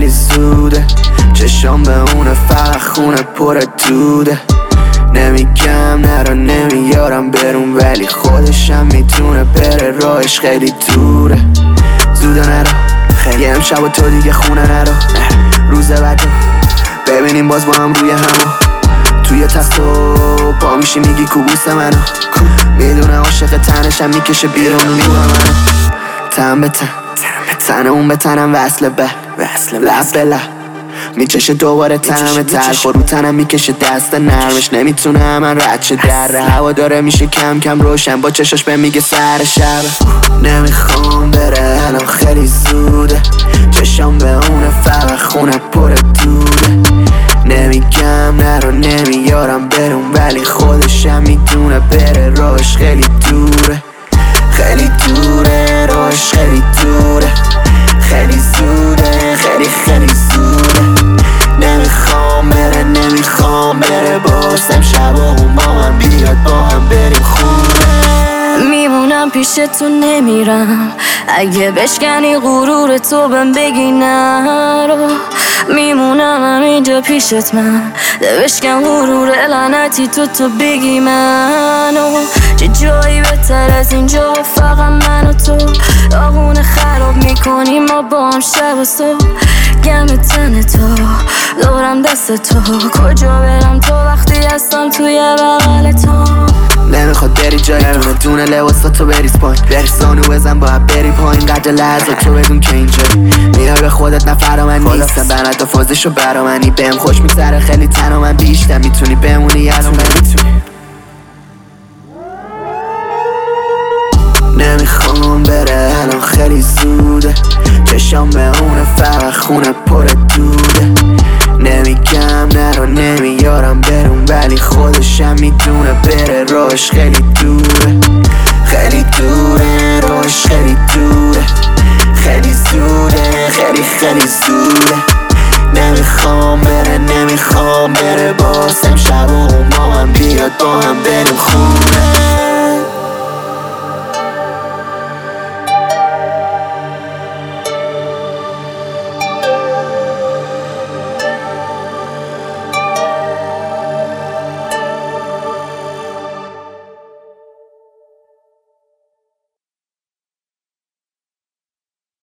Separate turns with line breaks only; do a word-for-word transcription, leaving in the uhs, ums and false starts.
خیلی زوده، چشام به اونه فقط خونه پر دوده. نمیگم نرو نمیارم برون، ولی خودشم میتونه بره، راهش خیلی دوره. زوده نرو خیلی امشب و تو دیگه خونه نرو، روز بعدو ببینیم باز با هم روی همو. توی تخت و پا میشی میگی کوبوس منو، میدونه عاشق تنشم میکشه بیرون میگه منو. تن به تن تن اون به تنم وصله به لب به لب میچشه دوباره تنم تلخ و رو تنم میکشه دست نرمش، نمیتونه من رد شه در هوا داره میشه کم کم روشن، با چشاش به میگه سر شب. نمیخوام بره الان خیلی زوده، چشام به اونه فقط خونه پر دوده. نمیگم نرو نمیارم برون، ولی خودشم میتونه بره، راهش خیلی دوره. خیلی دوره راهش خیلی دوره، خیلی زوده خیلی خیلی زوده. نمیخوام بره نمیخوام بره، باز امشب و اون با من بیاد با هم بریم خونه.
میمونم پیش تو نمیرم، اگه بشکنی غرور تو بهم بگی نرو. میمونم همینجا پیشت من، ده بشکن غرور لعنتی تو تو بگی منو. چه جایی بهتر از اینجا فقط من و تو، داغونه خراب میکنیم ما با هم شب و صبح. گم تن تو دورم دست تو، کجا برم تو وقتی هستم توی بغل تو.
نمیخواد بری جایی دونه دونه لباسا تو بریز پایین، بری سانو بزن باید بری پایین، قدر لحظه تو بدون که اینجا میای به خودت نفر من نیستم، بنات فازشو برا منی، بهم خوش میگذره خیلی تنها من بیشتر، میتونی بمونی الان نمیتونی. نمیخوام بره الان خیلی زوده، چشام به اونه فقط خونه پر دوده. نمیگم نرو نمیارم برون، ولی خودشم میتونه بره، راهش خیلی دوره. خیلی دوره راهش خیلی دوره، خیلی زوده خیلی خیلی زوده. نمیخوام بره نمیخوام بره، باز امشب و اون با من بیاد با هم بریم خونه.